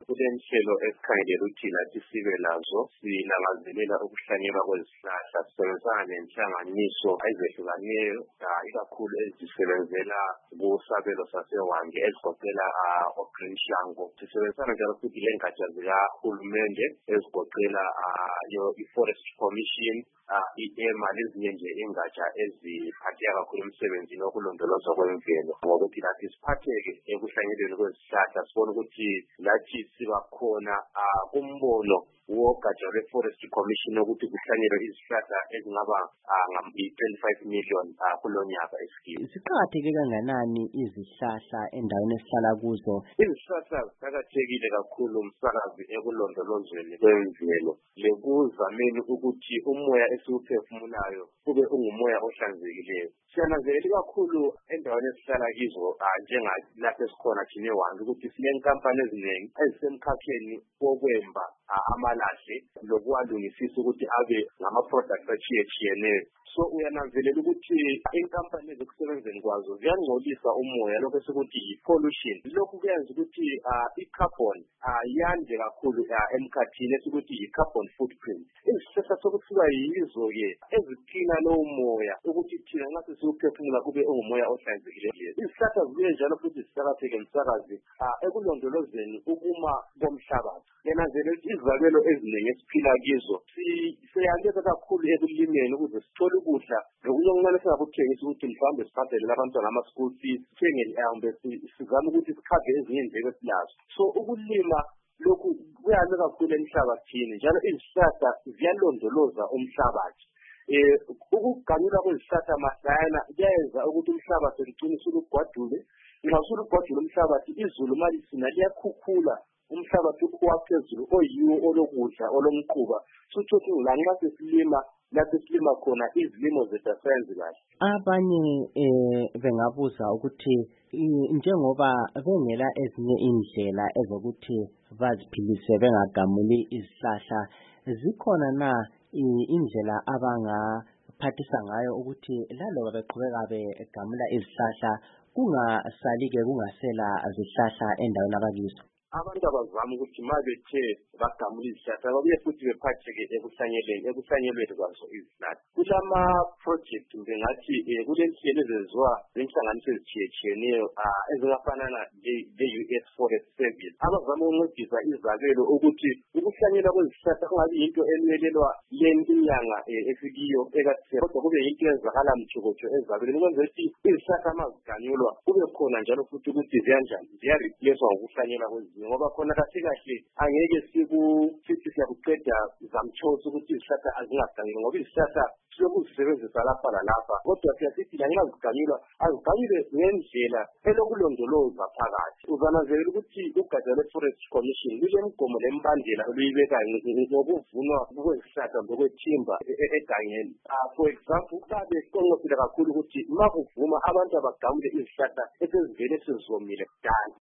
kulenhlelo esikhangele ukuthi lathi sibe lazo silangazelela ukuhlanyelwa kwezihlahla sisebenzisana nenhlanganiso ezehlukeneyo ikakhulu ezisebenzela kusabelo saseWange ezigoqela oGreen Shango. Sisebenzisana njalo futhi lengatsha zikahulumende ezigoqela i-Forest Commission, i-EMA lezinye nje ingatsha eziphatheka kakhulu emsebenzini wokulondolozwa kwemvelo, ngokuthi lathi siphatheke ekuhlanyelweni kwezihlahla sibone ukuthi lathi siba khona kumbono wogatsha lwe-Forest Commission ukuthi kuhlanyelwe izihlahla ezingaba ngambi-25 million kulo nyaka esikiwe. Ziqakatheke kanganani izihlahla endaweni esihlala kuzo? Izihlahla ziqakathekile kakhulu umsakazi ekulondolozweni kwemvelo lekuzameni ukuthi umoya esiwuphefumulayo kube ungumoya ohlanzekileyo. Siyananzelela kakhulu endaweni esihlala kizo njengalapho esikhona thina eWange ukuthi silenkampani eziningi ezisemkhakheni wokwemba amalahle lokuwalungisisa ukuthi abe ngama-products atshiyetshiyeneyo. So uyananzelela ukuthi inkampani ezikusebenzeni kwazo ziyangcolisa umoya, lokho esikuthi yi-pollution. Lokhu kuyenza ukuthi i-carbon yande kakhulu emkhathini esikuthi yi-carbon footprint. Izihlahla sokuthiwa yizo-ke eziqina lowo moya ukuthi thina nxa sesiwuphefumula kube ungumoya ohlanzekileyo. Izihlahla zibuye njalo futhi ziqakatheke msakazi ekulondolozeni ukuma komhlabathi. Yananzelela ukuthi izabelo ezinengi esiphila kizo siyaleka kakhulu ekulimeni ukuze sithole ukudla lokunye okuncane singakuthengisa ukuthi mhlawumbe sibhadalele abantwana ama-school fees, sizame ukuthi sikhave ezinye indleko esilazo. So ukulima lokhu kuyame kakhulu emhlabathini, njalo izihlahla ziyalondoloza umhlabathi. Ukuganyulwa kwezihlahla mahlayana kuyenza ukuthi umhlabathi ugcine usulugwadule. Nxa usulugwadule umhlabathi, izulu malisina liyakhukhula umhlabathi waphezulu oyiwo olokudla olomquba. Suthi lanxa sesilima lapho silima khona izilimo zethu asenzi kahle. Abanye bengabuza ukuthi njengoba bengela ezinye indlela ezokuthi baziphilise bengagamuli izihlahla, zikhona na indlela abangaphathisa ngayo ukuthi laloba beqhubeka begamula izihlahla kungasali-ke kungasela zihlahla endaweni abakizo? Abantu abazama ukuthi ma bethe bagamula izihlahla babuye futhi bephatheke ekuhlanyelweni kwazo izihlahla. Kulama-project ngathi kulenhlelo ezenziwa zinhlanganiso ezitshiyetshiyeneyo ezingafanana le-US Forest Service abazama ukuncedisa izabelo ukuthi ukuhlanyelwa kwezihlahla kungabi yinto emelelwa inyanga esikiyo ekatheni, kodwa kube yinto ezakala mtshokotsho ezabelweni ukwenzela ukuthi izihlahla ma ziganyulwa kube khona njalo futhi ukuthi ziyanjani ziyareplacewa ngokuhlanyelwa kwezinye, ngoba khona kahle kahle angeke sithi siyakuqeda zamtshoza ukuthi izihlahla azingaganyulwa, ngoba izihlahla siyokuzisebenzisa lapha lalapha, kodwa siyasithi lanxa ziganyulwa aziganyulwe ngendlela elokulondoloza phakathi. Uzananzelela ukuthi ugatsha lwe-Forest Commission lulemigomo lembandela oluyibekayo ngokuvunwa kwezihlahla zokwethimba egangeni. For example, babe siqonqosile kakhulu ukuthi ma kuvuma abantu abagamule izihlahla esezivele sezomile kudala.